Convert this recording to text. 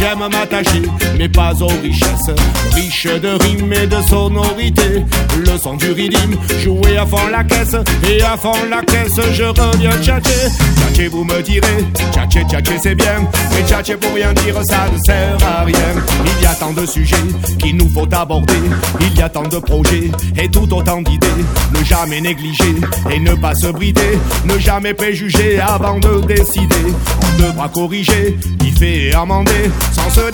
j'aime m'attacher, mais pas aux richesses. Riche de rimes et de sonorités, le son du rythme, jouer à fond la caisse. Et à fond la caisse, je reviens tchatcher. Tchatcher, vous me direz, tchatcher, tchatcher c'est bien, mais tchatcher pour rien dire, ça ne sert à rien. Il y a tant de sujets qu'il nous faut aborder, il y a tant de projets et tout autant d'idées. Ne jamais négliger et ne pas se brider, ne jamais préjuger avant de décider. On devra corriger, y fait et amender, sans se